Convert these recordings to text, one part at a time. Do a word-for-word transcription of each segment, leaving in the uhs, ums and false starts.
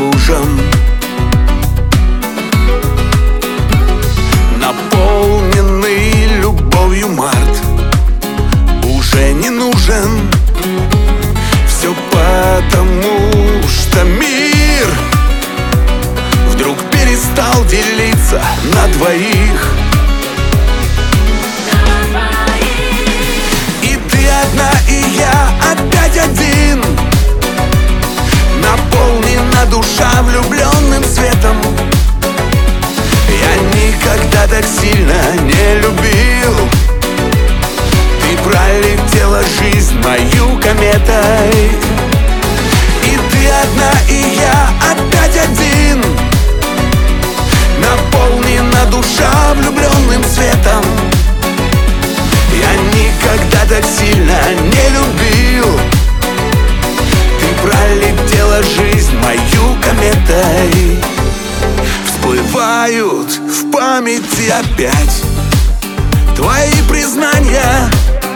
наружен. Наполненный любовью март уже не нужен. Все потому, что мир вдруг перестал делиться на двоих. И ты одна, и я опять один. Наполнена душа влюбленным светом. Я никогда так сильно не любил. Ты пролетела жизнь мою кометой. И ты одна, и я опять один. Наполнена душа влюбленным светом. Я никогда так сильно не любил. Ты пролетела жизнь мою кометой. Всплывают в памяти опять твои признания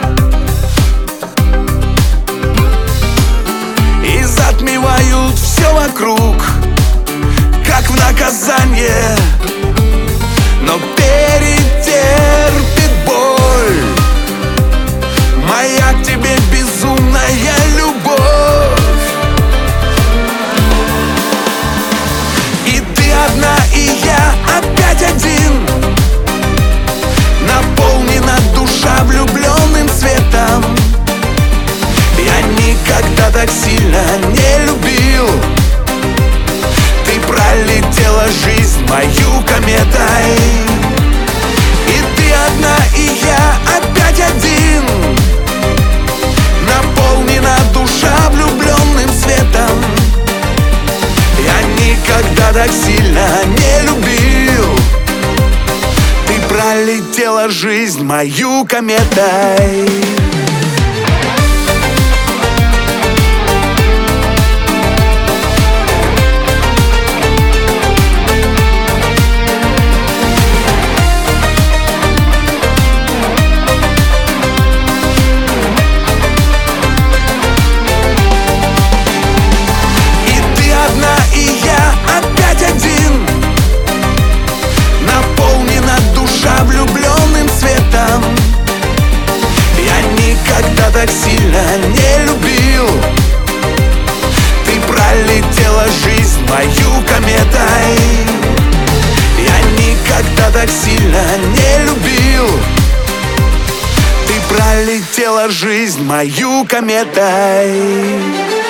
и затмевают все вокруг, как в наказание. Но перетерпит боль моя к тебе безумная любовь. И ты одна, и я опять один. Наполнена душа влюбленным светом. Я никогда так сильно не любил. Ты пролетела жизнь мою кометой. И ты одна, и я опять один. Наполнена душа влюбленным светом. Я никогда так сильно не любил. Ты пролетела жизнь мою кометой. Так сильно не любил. Ты пролетела жизнь мою кометой. Я никогда так сильно не любил. Ты пролетела жизнь мою кометой.